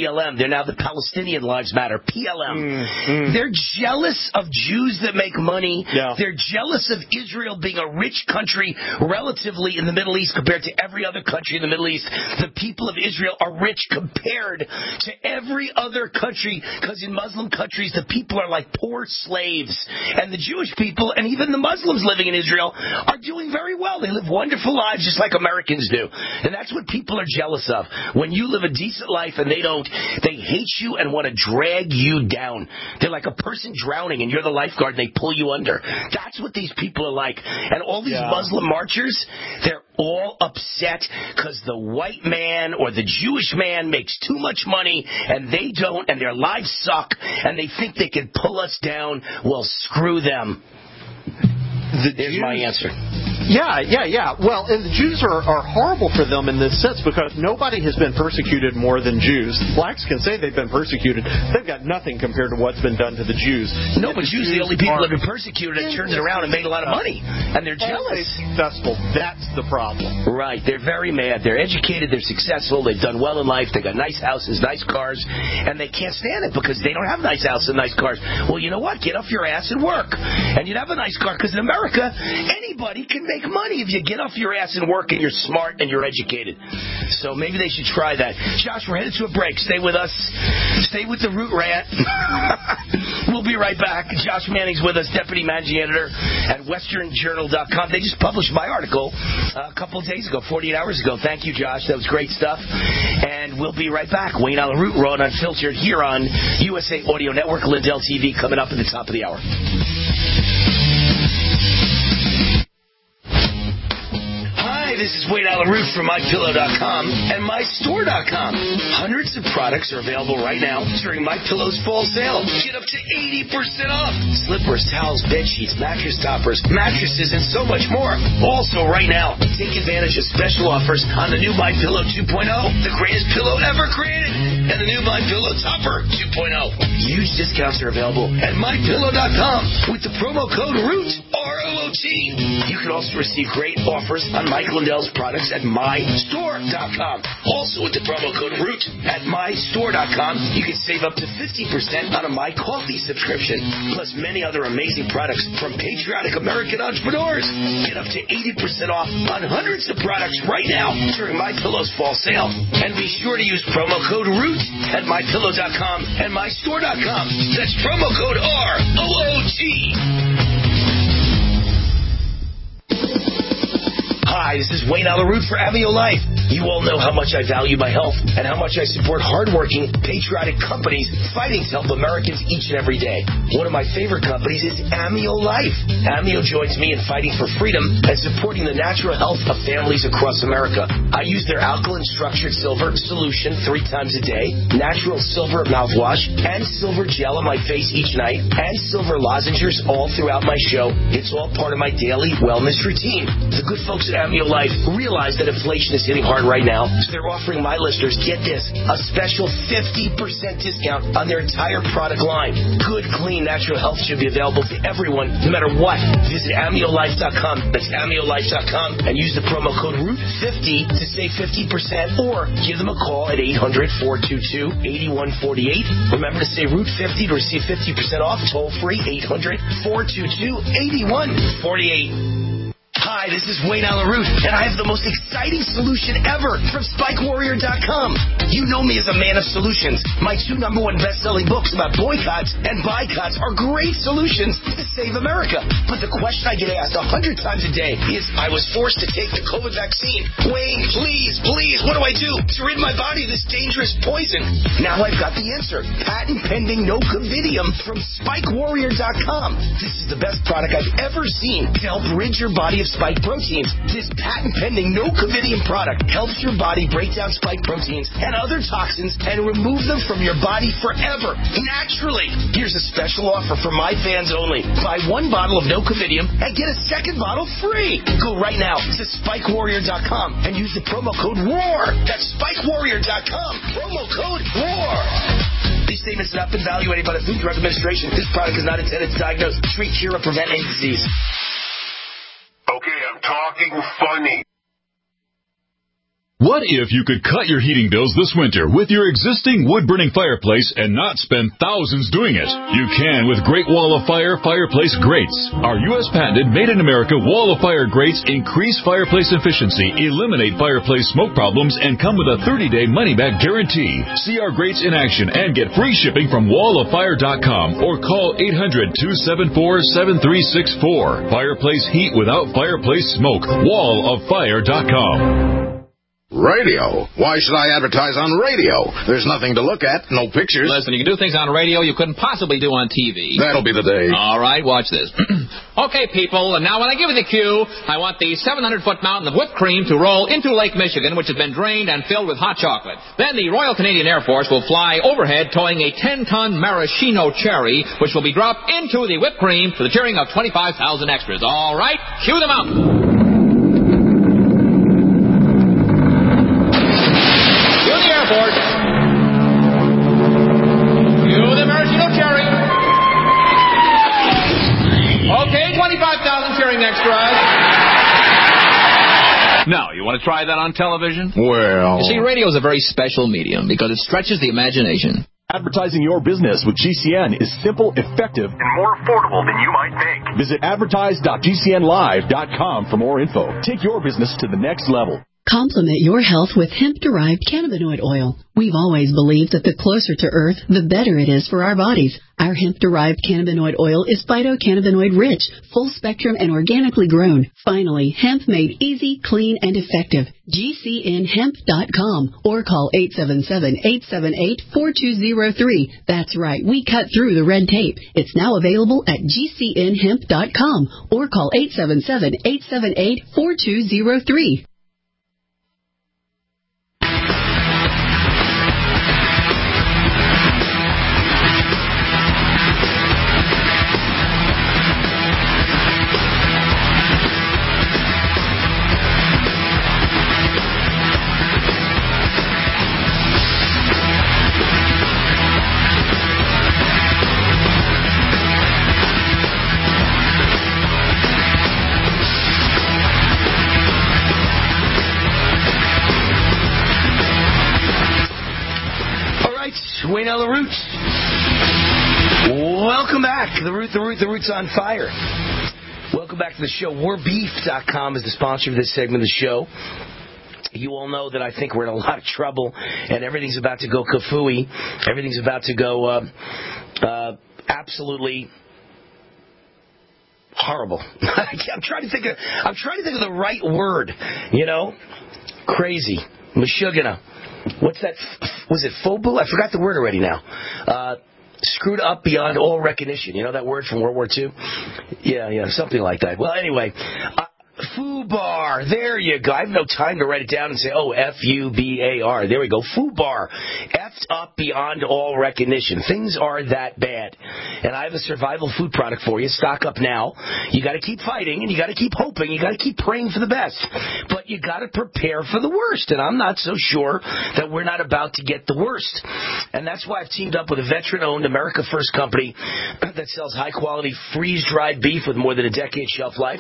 B L M. They're now the Palestinian Lives Matter, P L M. Mm, mm. They're jealous of Jews that make money. Yeah. They're jealous of Israel being a rich country relatively in the Middle East compared to every other country in the Middle East. The people of Israel are rich compared to every other country, because in Muslim countries, the people are like poor slaves. And the Jewish people, and even the Muslims living in Israel, are doing very well. They live wonderful lives just like Americans do. And that's what people are jealous of. When you live a decent life and they don't, they hate you and want to drag you down. They're like a person drowning and you're the lifeguard and they pull you under. That's what these people are like. And all these Yeah. Muslim marchers, they're all upset because the white man or the Jewish man makes too much money and they don't, and their lives suck, and they think they can pull us down. Well, screw them. The There's Jews, my answer. Yeah, yeah, yeah. Well, and the Jews are, are horrible for them in this sense because nobody has been persecuted more than Jews. Blacks can say they've been persecuted. They've got nothing compared to what's been done to the Jews. No, but Jews are the only people that have been persecuted and turned it around and made a lot of money. And they're jealous. Successful. That's the problem. Right. They're very mad. They're educated. They're successful. They've done well in life. They got nice houses, nice cars. And they can't stand it because they don't have nice houses and nice cars. Well, you know what? Get off your ass and work. And you'd have a nice car because in America, anybody can make money if you get off your ass and work and you're smart and you're educated. So maybe they should try that. Josh, we're headed to a break. Stay with us. Stay with the Root Rant. We'll be right back. Josh Manning's with us, Deputy Managing Editor at Western Journal dot com. They just published my article uh, a couple of days ago, forty-eight hours ago. Thank you, Josh. That was great stuff. And we'll be right back. Wayne Allyn Root, Raw and Unfiltered, here on U S A Audio Network, Lindell T V, coming up at the top of the hour. Hi, this is Wayne Allyn Root from My Pillow dot com and My Store dot com. Hundreds of products are available right now during MyPillow's fall sale. Get up to eighty percent off. Slippers, towels, bed sheets, mattress toppers, mattresses, and so much more. Also, right now, take advantage of special offers on the new MyPillow two point oh, the greatest pillow ever created, and the new MyPillow Topper two point oh. Huge discounts are available at My Pillow dot com with the promo code ROOT, R O O T. You can also receive great offers on Mike Lindell's products at My Store dot com. Also with the promo code ROOT at My Store dot com, you can save up to fifty percent on a My Coffee subscription, plus many other amazing products from patriotic American entrepreneurs. Get up to eighty percent off on hundreds of products right now during MyPillow's fall sale. And be sure to use promo code ROOT at My Pillow dot com and My Store dot com. That's promo code R O O T. Hi, this is Wayne Allyn Root for Amio Life. You all know how much I value my health and how much I support hardworking, patriotic companies fighting to help Americans each and every day. One of my favorite companies is Amio Life. Amio joins me in fighting for freedom and supporting the natural health of families across America. I use their alkaline structured silver solution three times a day, natural silver mouthwash, and silver gel on my face each night, and silver lozenges all throughout my show. It's all part of my daily wellness routine. The good folks at Amio Life realize that inflation is hitting hard right now, so they're offering my listeners, get this, a special fifty percent discount on their entire product line. Good, clean, natural health should be available to everyone, no matter what. Visit Amio Life dot com. That's Amio Life dot com and use the promo code Root fifty to save fifty percent, or give them a call at eight hundred, four two two, eight one four eight. Remember to say Root fifty to receive fifty percent off. Toll free, eight hundred, four two two, eight one four eight. Hi, this is Wayne Allyn Root, and I have the most exciting solution ever from Spike Warrior dot com. You know me as a man of solutions. My two number one best-selling books about boycotts and boycotts are great solutions to save America. But the question I get asked a hundred times a day is, I was forced to take the COVID vaccine. Wayne, please, please, what do I do to rid my body of this dangerous poison? Now I've got the answer. Patent pending Nocovidium from Spike Warrior dot com. This is the best product I've ever seen to help rid your body of spike proteins. This patent-pending Nocovidium product helps your body break down spike proteins and other toxins and remove them from your body forever, naturally. Here's a special offer for my fans only. Buy one bottle of Nocovidium and get a second bottle free. Go right now to Spike Warrior dot com and use the promo code WAR. That's Spike Warrior dot com. Promo code WAR. These statements have not been evaluated by the Food and Drug Administration. This product is not intended to diagnose, treat, cure, or prevent any disease. Okay, I'm talking funny. What if you could cut your heating bills this winter with your existing wood-burning fireplace and not spend thousands doing it? You can with Great Wall of Fire fireplace grates. Our U S patented made-in-America Wall of Fire grates increase fireplace efficiency, eliminate fireplace smoke problems, and come with a thirty-day money-back guarantee. See our grates in action and get free shipping from wall of fire dot com or call eight hundred, two seven four, seven three six four. Fireplace heat without fireplace smoke. wall of fire dot com. Radio? Why should I advertise on radio? There's nothing to look at, no pictures. Listen, you can do things on radio you couldn't possibly do on T V. That'll be the day. All right, watch this. Okay, people, and now when I give you the cue, I want the seven hundred foot mountain of whipped cream to roll into Lake Michigan, which has been drained and filled with hot chocolate. Then the Royal Canadian Air Force will fly overhead towing a ten ton maraschino cherry, which will be dropped into the whipped cream for the cheering of twenty-five thousand extras. All right, cue them out. twenty-five thousand cheering extras. Now, you want to try that on television? Well... You see, radio is a very special medium because it stretches the imagination. Advertising your business with G C N is simple, effective, and more affordable than you might think. Visit advertise dot g c n live dot com for more info. Take your business to the next level. Complement your health with hemp-derived cannabinoid oil. We've always believed that the closer to Earth, the better it is for our bodies. Our hemp-derived cannabinoid oil is phytocannabinoid-rich, full-spectrum, and organically grown. Finally, hemp made easy, clean, and effective. G C N hemp dot com or call eight seven seven, eight seven eight, four two zero three. That's right, we cut through the red tape. It's now available at G C N hemp dot com or call eight seven seven, eight seven eight, four two zero three. Wayne L. The Roots. Welcome back. The Root, the Root, the Root's on fire. Welcome back to the show. war beef dot com is the sponsor of this segment of the show. You all know that I think we're in a lot of trouble, and everything's about to go kafooey. Everything's about to go uh, uh, absolutely horrible. I'm trying to think of I'm trying to think of the right word. You know, crazy, mashugana. What's that? Was it FOBU? I forgot the word already now. Uh, screwed up beyond all recognition. You know that word from World War Two? Yeah, yeah, something like that. Well, anyway, uh, FUBAR. There you go. I have no time to write it down and say, oh, F U B A R. There we go. FUBAR. Effed up beyond all recognition. Things are that bad. And I have a survival food product for you. Stock up now. You got to keep fighting, and you got to keep hoping. You got to keep praying for the best. But you got to prepare for the worst. And I'm not so sure that we're not about to get the worst. And that's why I've teamed up with a veteran-owned America First company that sells high-quality freeze-dried beef with more than a decade shelf life.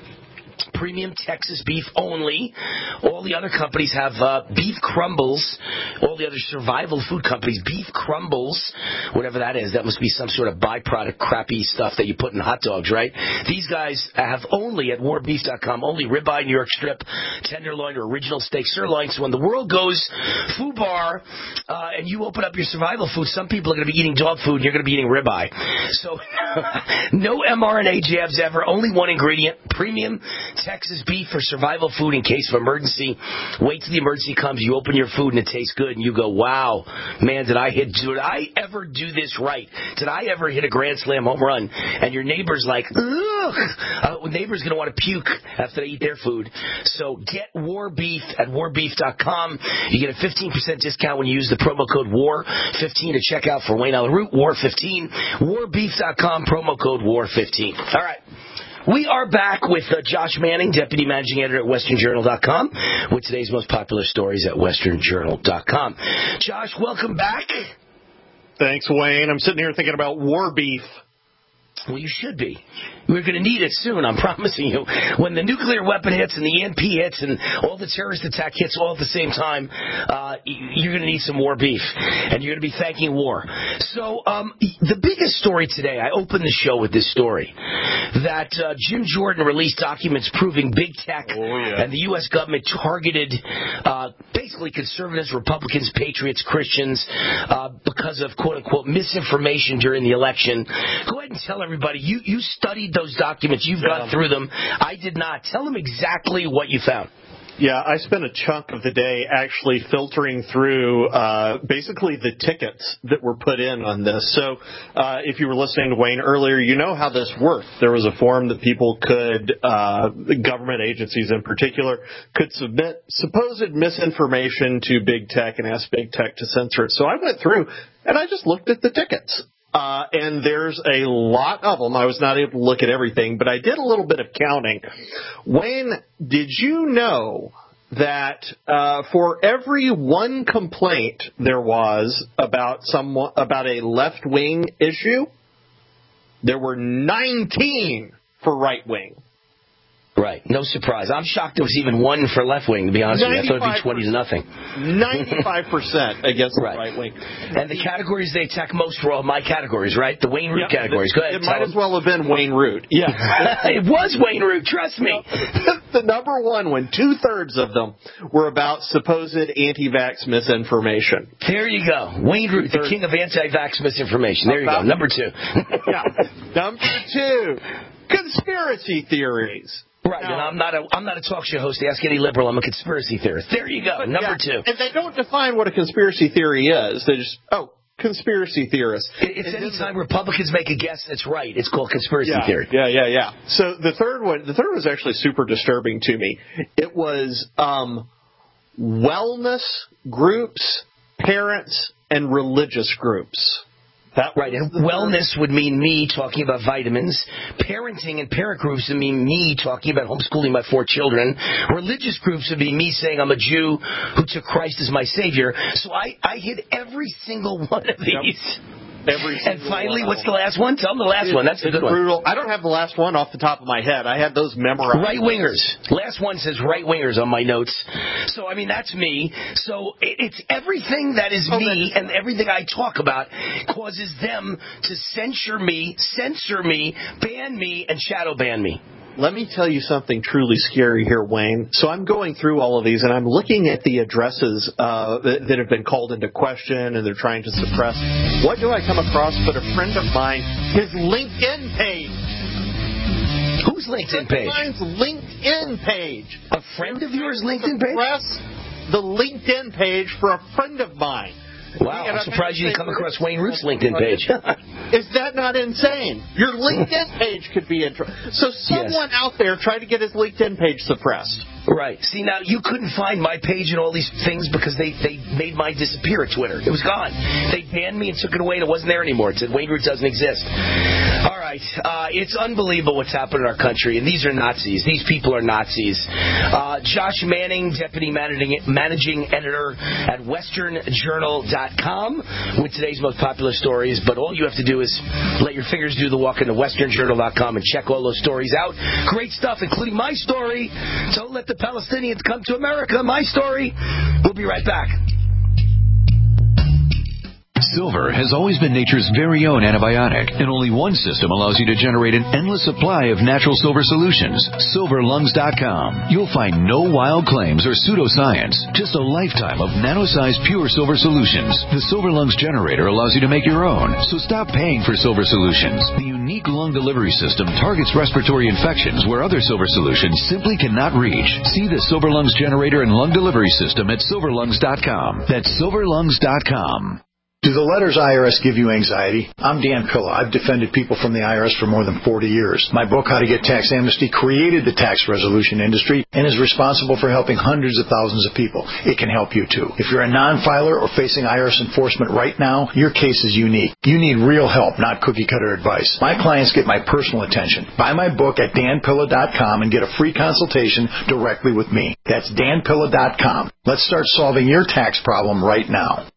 Premium Texas beef only. All the other companies have uh, beef crumbles. All the other survival food companies, beef crumbles, whatever that is. That must be some sort of byproduct, crappy stuff that you put in hot dogs, right? These guys have only at war beef dot com, only ribeye, New York strip, tenderloin, or original steak sirloin. So when the world goes FUBAR uh, and you open up your survival food, some people are going to be eating dog food and you're going to be eating ribeye. So no mRNA jabs ever, only one ingredient, premium Texas beef for survival food in case of emergency. Wait till the emergency comes. You open your food and it tastes good, and you go, "Wow, man, did I hit? Did I ever do this right? Did I ever hit a grand slam home run?" And your neighbor's like, "Ugh." Uh, neighbor's gonna want to puke after they eat their food. So get War Beef at war beef dot com. You get a fifteen percent discount when you use the promo code war fifteen to check out for Wayne Allen Root. war fifteen. war beef dot com, promo code war fifteen. All right. We are back with uh, Josh Manning, Deputy Managing Editor at western journal dot com, with today's most popular stories at western journal dot com. Josh, welcome back. Thanks, Wayne. I'm sitting here thinking about war beef. Well, you should be. We're going to need it soon, I'm promising you. When the nuclear weapon hits and the E M P hits and all the terrorist attack hits all at the same time, uh, you're going to need some war beef. And you're going to be thanking war. So um, the biggest story today, I opened the show with this story, that uh, Jim Jordan released documents proving big tech oh, yeah. and the U S government targeted uh, basically conservatives, Republicans, patriots, Christians uh, because of, quote-unquote, misinformation during the election. Go ahead and tell everybody, you, you studied those documents. You've yeah. gone through them. I did not. Tell them exactly what you found. Yeah, I spent a chunk of the day actually filtering through uh, basically the tickets that were put in on this. So uh, if you were listening to Wayne earlier, you know how this worked. There was a form that people could, uh, government agencies in particular, could submit supposed misinformation to big tech and ask big tech to censor it. So I went through and I just looked at the tickets. Uh, and there's a lot of them. I was not able to look at everything, but I did a little bit of counting. Wayne, did you know that uh, for every one complaint there was about someone about a left-wing issue, there were nineteen for right-wing? Right. No surprise. I'm shocked there was even one for left wing, to be honest with you. I thought it would be twenty to nothing. ninety-five percent against right. the right wing. And the categories they attack most were all my categories, right? The Wayne Root yeah, categories. Go ahead. It might as well have been Wayne Root. Yeah. It was Wayne Root, trust me. The number one one, two-thirds of them were about supposed anti-vax misinformation. There you go. Wayne Root, the king of anti-vax misinformation. There you go. Number two. yeah. Number two, conspiracy theories. Right, no. and I'm not a I'm not a talk show host. Ask any liberal. I'm a conspiracy theorist. There you go. But Number yeah, two. And they don't define what a conspiracy theory is. They just, oh, conspiracy theorist. It's any time Republicans make a guess that's right. It's called conspiracy yeah, theory. Yeah, yeah, yeah. So the third one, the third was actually super disturbing to me. It was um, wellness groups, parents, and religious groups. That right, and wellness would mean me talking about vitamins. Parenting and parent groups would mean me talking about homeschooling my four children. Religious groups would be me saying I'm a Jew who took Christ as my Savior. So I, I hit every single one of these. Yep. Every and finally, what's the last one? Tell them the last it's, one. That's the good brutal. one. I don't have the last one off the top of my head. I had those memorized. Right-wingers. Last one says right-wingers on my notes. So, I mean, that's me. So it's everything that is oh, me and everything I talk about causes them to censure me, censor me, ban me, and shadow ban me. Let me tell you something truly scary here, Wayne. So I'm going through all of these, and I'm looking at the addresses uh, that, that have been called into question, and they're trying to suppress. What do I come across but a friend of mine, his LinkedIn page? Whose LinkedIn page? Mine's LinkedIn page. A friend of yours' LinkedIn page? Suppress the LinkedIn page for a friend of mine. Wow, I'm surprised you didn't come across Wayne Root's LinkedIn page. Is that not insane? Your LinkedIn page could be intro. So someone yes. out there tried to get his LinkedIn page suppressed. Right. See, now, you couldn't find my page and all these things because they, they made mine disappear at Twitter. It was gone. They banned me and took it away, and it wasn't there anymore. It said Wayne Root doesn't exist. All right. Uh, it's unbelievable what's happened in our country, and these are Nazis. These people are Nazis. Uh, Josh Manning, Deputy Managing, Managing Editor at Western Journal dot com with today's most popular stories, but all you have to do is let your fingers do the walk into Western Journal dot com and check all those stories out. Great stuff, including my story. Don't let the Palestinians come to America. My story. We'll be right back. Silver has always been nature's very own antibiotic, and only one system allows you to generate an endless supply of natural silver solutions. Silver Lungs dot com. You'll find no wild claims or pseudoscience, just a lifetime of nano-sized pure silver solutions. The Silver Lungs generator allows you to make your own, so stop paying for silver solutions. The unique lung delivery system targets respiratory infections where other silver solutions simply cannot reach. See the Silver Lungs generator and lung delivery system at Silver Lungs dot com. That's Silver Lungs dot com. Do the letters I R S give you anxiety? I'm Dan Pilla. I've defended people from the I R S for more than forty years. My book, How to Get Tax Amnesty, created the tax resolution industry and is responsible for helping hundreds of thousands of people. It can help you, too. If you're a non-filer or facing I R S enforcement right now, your case is unique. You need real help, not cookie-cutter advice. My clients get my personal attention. Buy my book at Dan Pilla dot com and get a free consultation directly with me. That's Dan Pilla dot com. Let's start solving your tax problem right now.